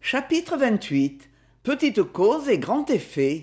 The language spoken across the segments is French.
Chapitre 28. Petite cause et grand effet.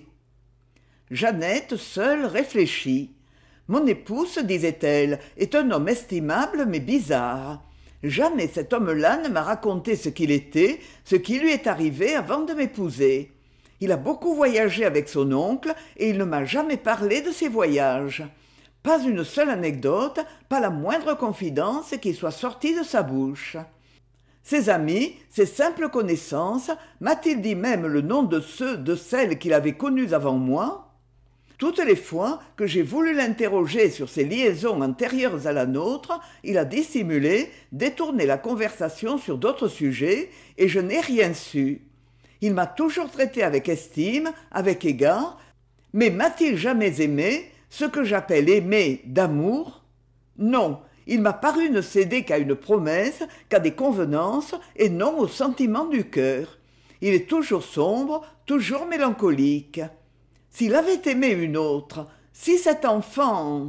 Jeannette, seule, réfléchit. Mon époux, se disait-elle, est un homme estimable mais bizarre. Jamais cet homme-là ne m'a raconté ce qu'il était, ce qui lui est arrivé avant de m'épouser. Il a beaucoup voyagé avec son oncle et il ne m'a jamais parlé de ses voyages. Pas une seule anecdote, pas la moindre confidence qui soit sortie de sa bouche. Ses amis, ses simples connaissances, m'a-t-il dit même le nom de ceux, de celles qu'il avait connus avant moi ? Toutes les fois que j'ai voulu l'interroger sur ses liaisons antérieures à la nôtre, il a dissimulé, détourné la conversation sur d'autres sujets, et je n'ai rien su. Il m'a toujours traité avec estime, avec égard, mais m'a-t-il jamais aimé, ce que j'appelle aimer d'amour ? Non, il m'a paru ne céder qu'à une promesse, qu'à des convenances, et non aux sentiments du cœur. Il est toujours sombre, toujours mélancolique. S'il avait aimé une autre, si cet enfant...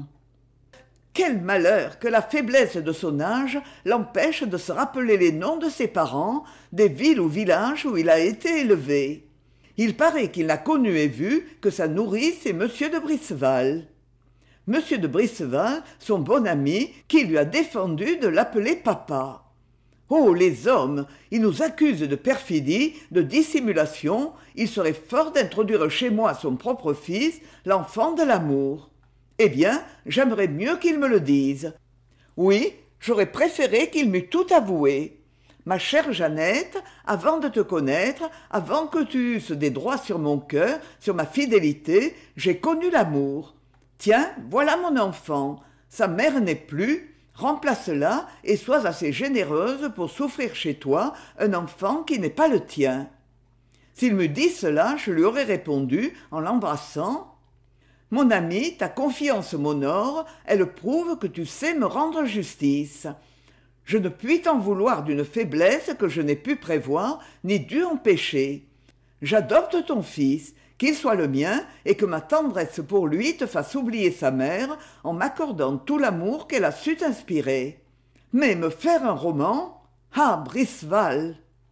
Quel malheur que la faiblesse de son âge l'empêche de se rappeler les noms de ses parents, des villes ou villages où il a été élevé. Il paraît qu'il n'a connu et vu que sa nourrice est monsieur de Briseval. Monsieur de Briseval, son bon ami, qui lui a défendu de l'appeler papa. Oh, les hommes, ils nous accusent de perfidie, de dissimulation, il serait fort d'introduire chez moi son propre fils, l'enfant de l'amour. Eh bien, j'aimerais mieux qu'ils me le disent. Oui, j'aurais préféré qu'il m'eût tout avoué. Ma chère Jeannette, avant de te connaître, avant que tu eusses des droits sur mon cœur, sur ma fidélité, j'ai connu l'amour. Tiens, voilà mon enfant. Sa mère n'est plus. Remplace-la et sois assez généreuse pour souffrir chez toi un enfant qui n'est pas le tien. S'il m'eût dit cela, je lui aurais répondu, en l'embrassant, « Mon ami, ta confiance m'honore, elle prouve que tu sais me rendre justice. Je ne puis t'en vouloir d'une faiblesse que je n'ai pu prévoir, ni dû empêcher. J'adopte ton fils, qu'il soit le mien, et que ma tendresse pour lui te fasse oublier sa mère en m'accordant tout l'amour qu'elle a su t'inspirer. Mais me faire un roman ? Ah, Briseval !»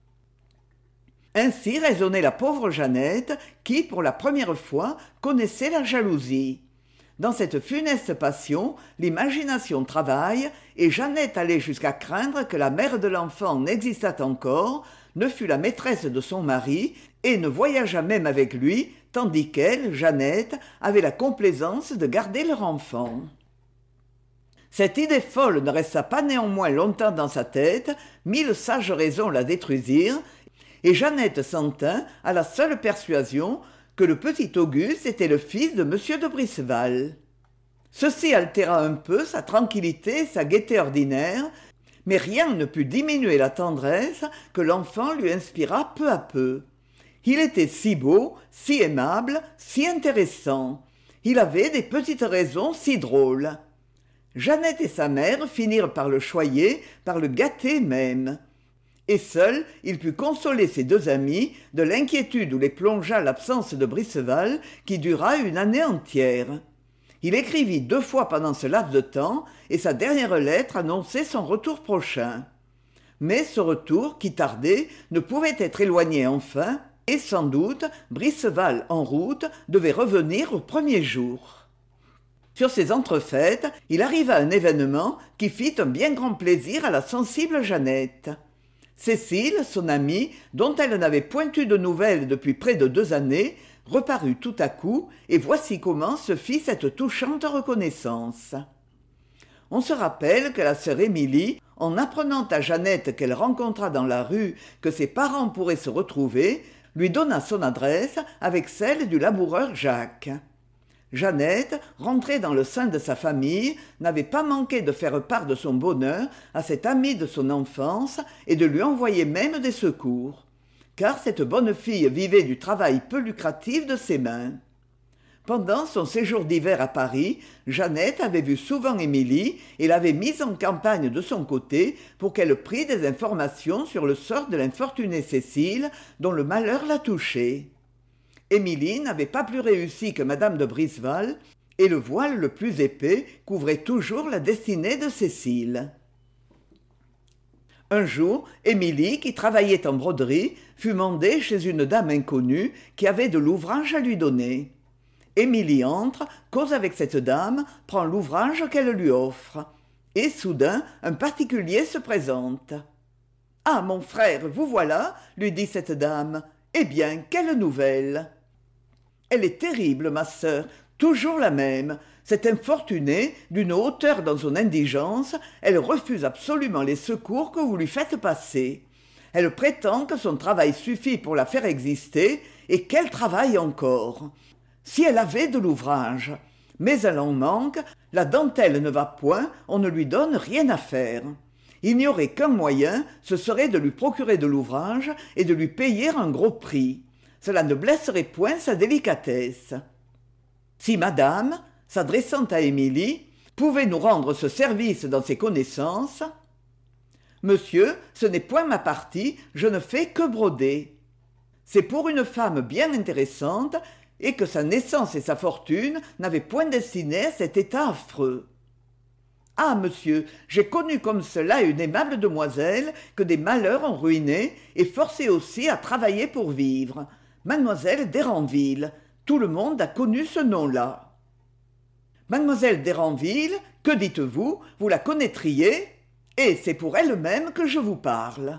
Ainsi raisonnait la pauvre Jeannette, qui, pour la première fois, connaissait la jalousie. Dans cette funeste passion, l'imagination travaille, et Jeannette allait jusqu'à craindre que la mère de l'enfant n'existât encore, ne fût la maîtresse de son mari, et ne voyageât même avec lui, tandis qu'elle, Jeannette, avait la complaisance de garder leur enfant. Cette idée folle ne resta pas néanmoins longtemps dans sa tête, 1000 sages raisons la détruisirent, et Jeannette s'en tint à la seule persuasion que le petit Auguste était le fils de monsieur de Briseval. Ceci altéra un peu sa tranquillité et sa gaieté ordinaire, mais rien ne put diminuer la tendresse que l'enfant lui inspira peu à peu. Il était si beau, si aimable, si intéressant. Il avait des petites raisons si drôles. Jeannette et sa mère finirent par le choyer, par le gâter même. Et seul, il put consoler ses deux amis de l'inquiétude où les plongea l'absence de Briseval, qui dura une année entière. Il écrivit 2 fois pendant ce laps de temps, et sa dernière lettre annonçait son retour prochain. Mais ce retour, qui tardait, ne pouvait être éloigné enfin, et sans doute, Briseval, en route, devait revenir au premier jour. Sur ces entrefaites, il arriva un événement qui fit un bien grand plaisir à la sensible Jeannette. Cécile, son amie, dont elle n'avait point eu de nouvelles depuis près de 2 années, reparut tout à coup, et voici comment se fit cette touchante reconnaissance. On se rappelle que la sœur Émilie, en apprenant à Jeannette qu'elle rencontra dans la rue que ses parents pourraient se retrouver, lui donna son adresse avec celle du laboureur Jacques. Jeannette, rentrée dans le sein de sa famille, n'avait pas manqué de faire part de son bonheur à cette amie de son enfance et de lui envoyer même des secours, car cette bonne fille vivait du travail peu lucratif de ses mains. Pendant son séjour d'hiver à Paris, Jeannette avait vu souvent Émilie et l'avait mise en campagne de son côté pour qu'elle prît des informations sur le sort de l'infortunée Cécile, dont le malheur la touchait. Émilie n'avait pas plus réussi que madame de Briseval, et le voile le plus épais couvrait toujours la destinée de Cécile. Un jour, Émilie, qui travaillait en broderie, fut mandée chez une dame inconnue qui avait de l'ouvrage à lui donner. Émilie entre, cause avec cette dame, prend l'ouvrage qu'elle lui offre. Et soudain, un particulier se présente. « Ah, mon frère, vous voilà » lui dit cette dame. « Eh bien, quelle nouvelle ?» « Elle est terrible, ma sœur, toujours la même. Cette infortunée, d'une hauteur dans son indigence, elle refuse absolument les secours que vous lui faites passer. Elle prétend que son travail suffit pour la faire exister, et qu'elle travaille encore. Si elle avait de l'ouvrage. Mais elle en manque, la dentelle ne va point, on ne lui donne rien à faire. Il n'y aurait qu'un moyen, ce serait de lui procurer de l'ouvrage et de lui payer un gros prix. Cela ne blesserait point sa délicatesse. Si madame, s'adressant à Émilie, pouvait nous rendre ce service dans ses connaissances. Monsieur, ce n'est point ma partie, je ne fais que broder. C'est pour une femme bien intéressante et que sa naissance et sa fortune n'avaient point destiné à cet état affreux. Ah, monsieur, j'ai connu comme cela une aimable demoiselle que des malheurs ont ruinée et forcée aussi à travailler pour vivre. Mademoiselle d'Héranville. Tout le monde a connu ce nom-là. Mademoiselle d'Héranville, que dites-vous? Vous la connaîtriez? Et c'est pour elle-même que je vous parle.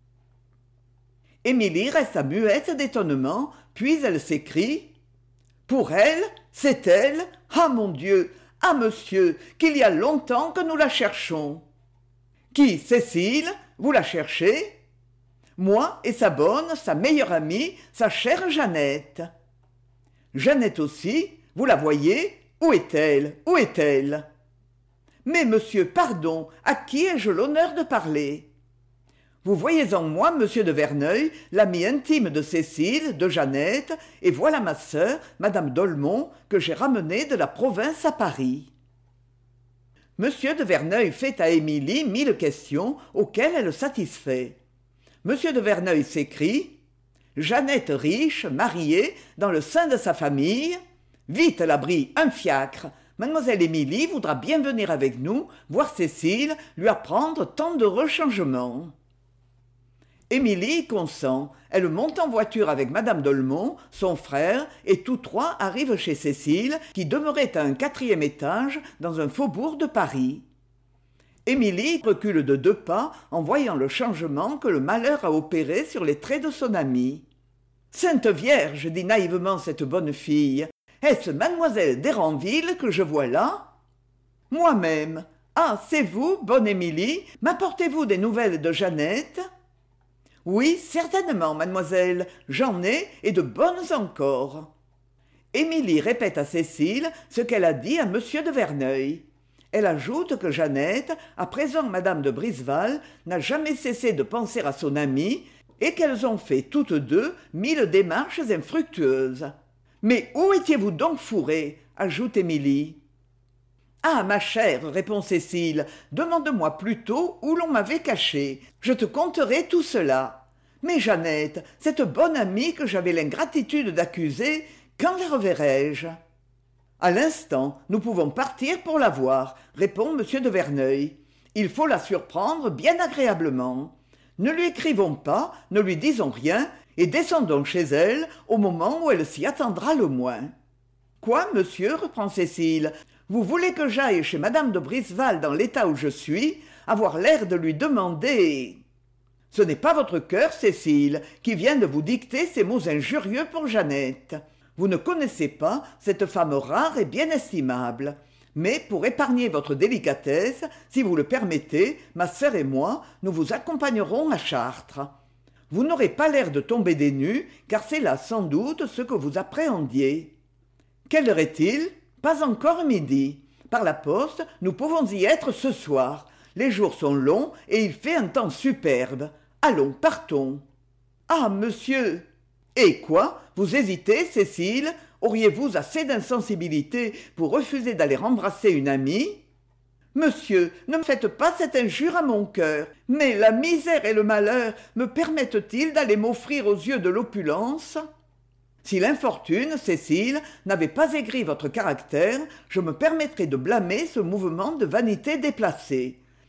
Émilie resta muette d'étonnement, puis elle s'écrie « Pour elle? C'est elle? Ah, mon Dieu! Ah, monsieur, qu'il y a longtemps que nous la cherchons. » « Qui, Cécile? Vous la cherchez? » « Moi et sa bonne, sa meilleure amie, sa chère Jeannette. »« Jeannette aussi? Vous la voyez? Où est-elle? Où est-elle? » ?»« Mais, monsieur, pardon, à qui ai-je l'honneur de parler? » « Vous voyez en moi, monsieur de Verneuil, l'ami intime de Cécile, de Jeannette, et voilà ma sœur, madame d'Olmont, que j'ai ramenée de la province à Paris. » Monsieur de Verneuil fait à Émilie 1000 questions auxquelles elle satisfait. Monsieur de Verneuil s'écrie « Jeannette riche, mariée, dans le sein de sa famille. Vite, Labri, un fiacre. Mademoiselle Émilie voudra bien venir avec nous, voir Cécile, lui apprendre tant d'heureux changements. » Émilie consent. Elle monte en voiture avec madame d'Olmont, son frère, et tous trois arrivent chez Cécile, qui demeurait à un 4e étage dans un faubourg de Paris. Émilie recule de 2 pas en voyant le changement que le malheur a opéré sur les traits de son amie. « Sainte Vierge !» dit naïvement cette bonne fille. « Est-ce mademoiselle d'Héranville que je vois là ?»« Moi-même. Ah, c'est vous, bonne Émilie. M'apportez-vous des nouvelles de Jeannette ?»« Oui, certainement, mademoiselle. J'en ai, et de bonnes encore. » Émilie répète à Cécile ce qu'elle a dit à monsieur de Verneuil. Elle ajoute que Jeannette, à présent madame de Brisval, n'a jamais cessé de penser à son amie et qu'elles ont fait toutes deux 1000 démarches infructueuses. « Mais où étiez-vous donc fourrée ?» ajoute Émilie. « Ah, ma chère, répond Cécile, demande-moi plutôt où l'on m'avait caché. Je te conterai tout cela. Mais Jeannette, cette bonne amie que j'avais l'ingratitude d'accuser, quand la reverrai-je ?» « À l'instant, nous pouvons partir pour la voir, répond monsieur de Verneuil. Il faut la surprendre bien agréablement. Ne lui écrivons pas, ne lui disons rien, et descendons chez elle au moment où elle s'y attendra le moins. »« Quoi, monsieur, reprend Cécile, vous voulez que j'aille chez madame de Brisval dans l'état où je suis, avoir l'air de lui demander... » Ce n'est pas votre cœur, Cécile, qui vient de vous dicter ces mots injurieux pour Jeannette. Vous ne connaissez pas cette femme rare et bien estimable. Mais pour épargner votre délicatesse, si vous le permettez, ma sœur et moi, nous vous accompagnerons à Chartres. Vous n'aurez pas l'air de tomber des nues, car c'est là sans doute ce que vous appréhendiez. Quelle heure est-il? Pas encore midi. Par la poste, nous pouvons y être ce soir. Les jours sont longs et il fait un temps superbe. Allons, partons. Ah, monsieur! Et quoi? Vous hésitez, Cécile? Auriez-vous assez d'insensibilité pour refuser d'aller embrasser une amie? Monsieur, ne me faites pas cette injure à mon cœur. Mais la misère et le malheur me permettent-ils d'aller m'offrir aux yeux de l'opulence? Si l'infortune, Cécile, n'avait pas aigri votre caractère, je me permettrais de blâmer ce mouvement de vanité déplacée.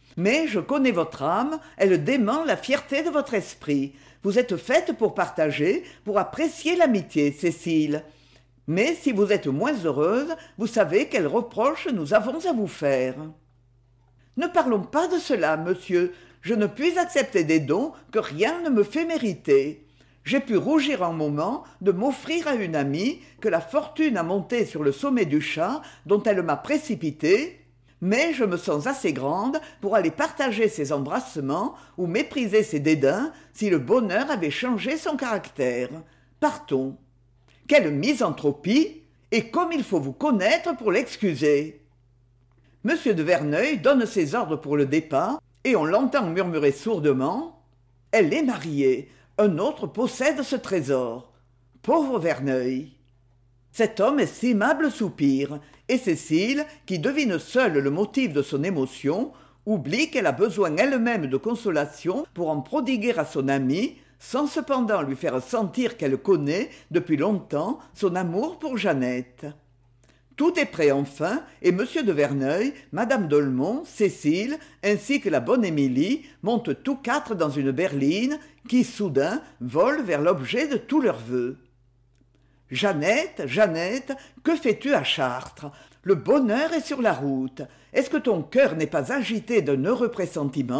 Mais je connais votre âme, elle dément la fierté de votre esprit. Vous êtes faite pour partager, pour apprécier l'amitié, Cécile. Mais si vous êtes moins heureuse, vous savez quels reproches nous avons à vous faire. Ne parlons pas de cela, monsieur. Je ne puis accepter des dons que rien ne me fait mériter. J'ai pu rougir un moment de m'offrir à une amie que la fortune a montée sur le sommet du chat dont elle m'a précipité, mais je me sens assez grande pour aller partager ses embrassements ou mépriser ses dédains si le bonheur avait changé son caractère. Partons. Quelle misanthropie! Et comme il faut vous connaître pour l'excuser. M. de Verneuil donne ses ordres pour le départ, et on l'entend murmurer sourdement « Elle est mariée, un autre possède ce trésor. Pauvre Verneuil !» Cet homme estimable soupire, et Cécile, qui devine seule le motif de son émotion, oublie qu'elle a besoin elle-même de consolation pour en prodiguer à son amie, sans cependant lui faire sentir qu'elle connaît, depuis longtemps, son amour pour Jeannette. Tout est prêt enfin, et M. de Verneuil, Madame d'Aulmont, Cécile, ainsi que la bonne Émilie montent tous quatre dans une berline qui, soudain, vole vers l'objet de tous leurs vœux. « Jeannette, Jeannette, que fais-tu à Chartres? Le bonheur est sur la route. Est-ce que ton cœur n'est pas agité d'un heureux pressentiment ?